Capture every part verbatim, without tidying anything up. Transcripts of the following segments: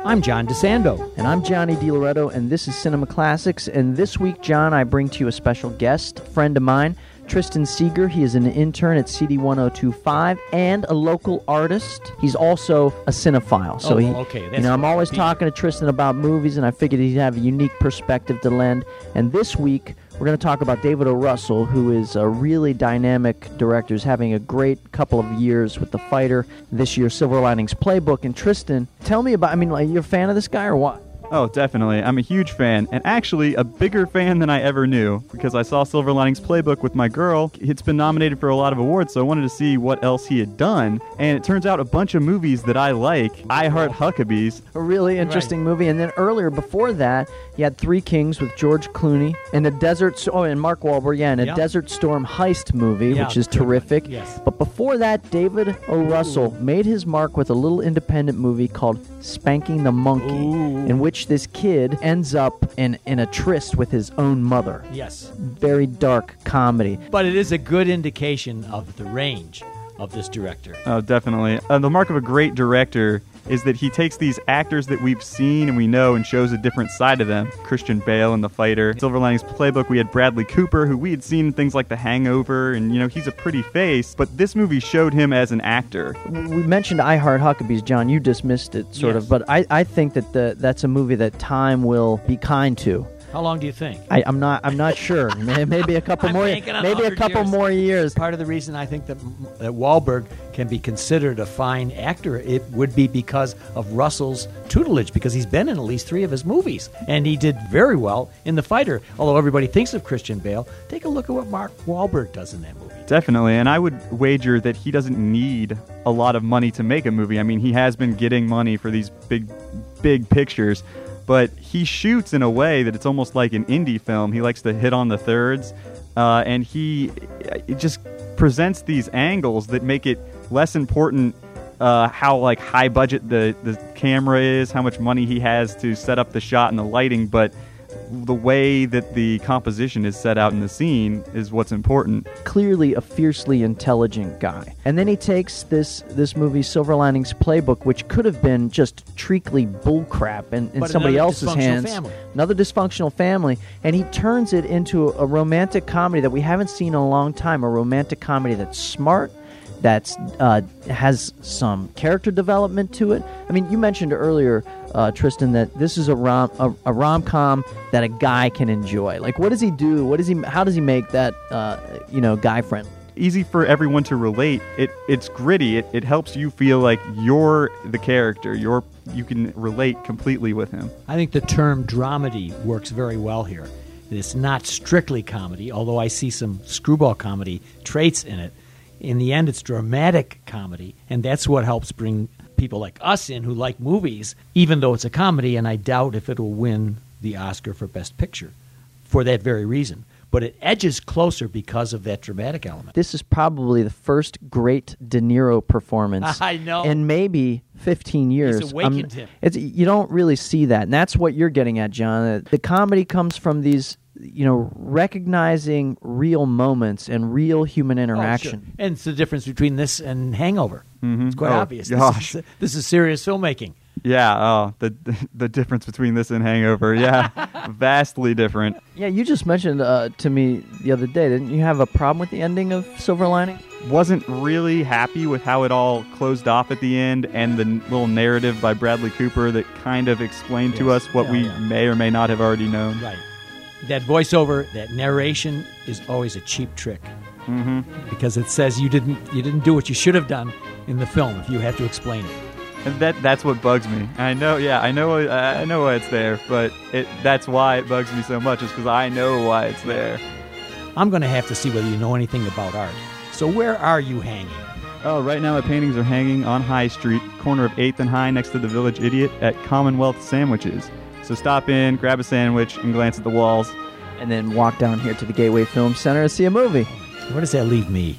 I'm John DeSando. And I'm Johnny DiLoretto, and this is Cinema Classics. And this week, John, I bring to you a special guest, a friend of mine, Tristan Seeger. He is an intern at C D one oh two point five and a local artist. He's also a cinephile. So oh, he, okay. That's you know, I'm always be. talking to Tristan about movies, and I figured he'd have a unique perspective to lend. And this week, we're going to talk about David O. Russell, who is a really dynamic director, who's having a great couple of years with The Fighter, this year's Silver Linings Playbook. And Tristan, tell me about, I mean, like, you're a fan of this guy or what? Oh, definitely. I'm a huge fan, and actually a bigger fan than I ever knew, because I saw Silver Linings Playbook with my girl. It's been nominated for a lot of awards, so I wanted to see what else he had done, and it turns out a bunch of movies that I like. I Heart Huckabees. A really interesting right. movie. And then earlier, before that, you had Three Kings with George Clooney, and a Desert, oh, and Mark Wahlberg, yeah, and a yeah. Desert Storm heist movie, yeah, which is terrific. Yes. But before that, David O. Russell Ooh. made his mark with a little independent movie called Spanking the Monkey, Ooh. in which this kid ends up in, in a tryst with his own mother. Yes. Very dark comedy. But it is a good indication of the range of this director. Oh, definitely. Uh, the mark of a great director is that he takes these actors that we've seen and we know and shows a different side of them. Christian Bale in The Fighter. Silver Linings Playbook, we had Bradley Cooper, who we had seen in things like The Hangover, and, you know, he's a pretty face, but this movie showed him as an actor. We mentioned I Heart Huckabees, John. You dismissed it, sort yes. of, but I, I think that the, that's a movie that time will be kind to. How long do you think? I, I'm not. I'm not sure. Maybe a couple I'm more. Maybe a couple years. more years. Part of the reason I think that, that Wahlberg can be considered a fine actor, it would be because of Russell's tutelage, because he's been in at least three of his movies, and he did very well in The Fighter. Although everybody thinks of Christian Bale, take a look at what Mark Wahlberg does in that movie. Definitely, and I would wager that he doesn't need a lot of money to make a movie. I mean, he has been getting money for these big, big pictures. But he shoots in a way that it's almost like an indie film. He likes to hit on the thirds, uh, and he it just presents these angles that make it less important uh, how like high budget the, the camera is, how much money he has to set up the shot and the lighting, but the way that the composition is set out in the scene is what's important. Clearly a fiercely intelligent guy. And then he takes this this movie, Silver Linings Playbook, which could have been just treacly bullcrap in, in somebody else's hands. Family. Another dysfunctional family. And he turns it into a romantic comedy that we haven't seen in a long time. A romantic comedy that's smart, that uh, has some character development to it. I mean, you mentioned earlier, uh, Tristan, that this is a rom a, a rom-com that a guy can enjoy. Like, what does he do? What does he? How does he make that, uh, you know, guy-friendly? Easy for everyone to relate. It it's gritty. It it helps you feel like you're the character. You're you can relate completely with him. I think the term dramedy works very well here. It's not strictly comedy, although I see some screwball comedy traits in it. In the end, it's dramatic comedy, and that's what helps bring people like us in who like movies, even though it's a comedy, and I doubt if it'll win the Oscar for Best Picture for that very reason. But it edges closer because of that dramatic element. This is probably the first great De Niro performance I know. in maybe fifteen years. He's awakened um, him. It's, you don't really see that, and that's what you're getting at, John. The comedy comes from these, you know, recognizing real moments and real human interaction. Oh, sure. And it's the difference between this and Hangover. Mm-hmm. It's quite oh, obvious. Gosh. This is, this is serious filmmaking. Yeah, oh, the the difference between this and Hangover, yeah, vastly different. Yeah, you just mentioned uh, to me the other day, didn't you have a problem with the ending of Silver Lining? Wasn't really happy with how it all closed off at the end, and the little narrative by Bradley Cooper that kind of explained yes. to us what yeah, we yeah. may or may not have already known. Right. That voiceover, that narration is always a cheap trick. Mm-hmm. Because it says you didn't you didn't do what you should have done in the film if you have to explain it. And that that's what bugs me. I know, yeah, I know, I know why it's there, but it that's why it bugs me so much, is because I know why it's there. I'm going to have to see whether you know anything about art. So where are you hanging? Oh, right now my paintings are hanging on High Street, corner of eighth and High, next to the Village Idiot, at Commonwealth Sandwiches. So stop in, grab a sandwich, and glance at the walls. And then walk down here to the Gateway Film Center and see a movie. Where does that leave me?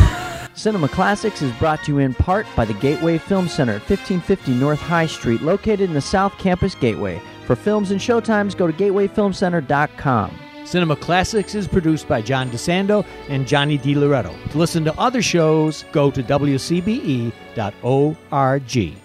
Cinema Classics is brought to you in part by the Gateway Film Center at fifteen fifty North High Street, located in the South Campus Gateway. For films and showtimes, go to gateway film center dot com. Cinema Classics is produced by John DeSando and Johnny DiLoretto. To listen to other shows, go to w c b e dot org.